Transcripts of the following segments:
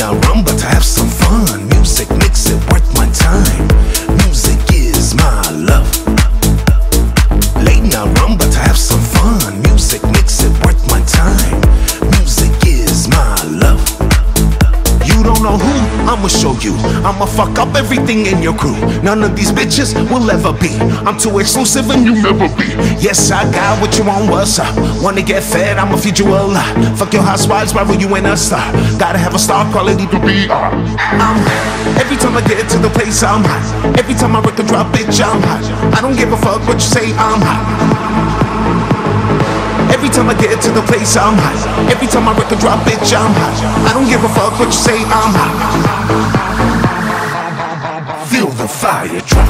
not run, but to have some fun. Music makes it worth my time. Music is my love. Late not run, but to have some fun. Music makes it worth my time. Music is my love. You don't know who, I'ma show you. I'ma fuck up everything in your crew. None of these bitches will ever be. I'm too exclusive and you'll never be. Yes, I got what you want, what's up? Wanna get fed, I'ma feed you a lot. Fuck your housewives, rival you ain't a star. Gotta have a star quality to be every time I get to the place, I'm hot. Every time I record drop, bitch, I'm hot. I don't give a fuck what you say, I'm hot. Every time I get to the place, I'm hot. Every time I record drop, bitch, I'm hot. I don't give a fuck what you say, I'm hot. Feel the fire drop.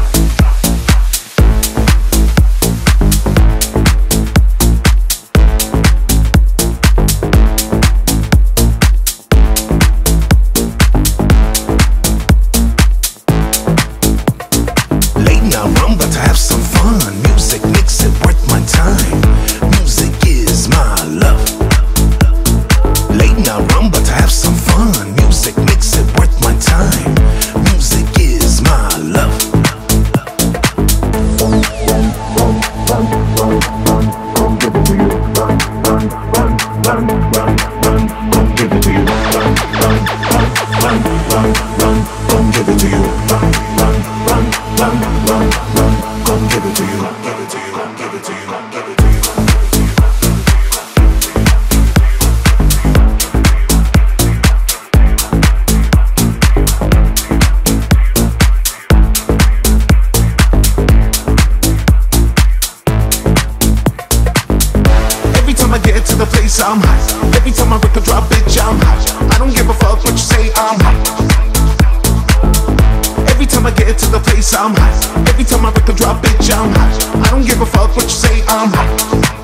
Late not run, but to have some fun. Music makes it worth my time. Music is my love. Late not run, but to have some fun. Music makes it worth my time. Music is my love. Come give it to you. Run, run, run, run, run, run. Come give it to you. Run, run, run, run, run, run. Come give it to you. Run, run, run, run, run, run. Come give it to you. Give it to you. Give it to you. Give it to you. Every time I get to the place, I'm hot. Every time I record drop, bitch, I'm hot. I don't give a fuck what you say, I'm hot. Every time I get to the place, I'm hot. Every time I record drop, bitch, I'm hot. I don't give a fuck what you say, I'm hot.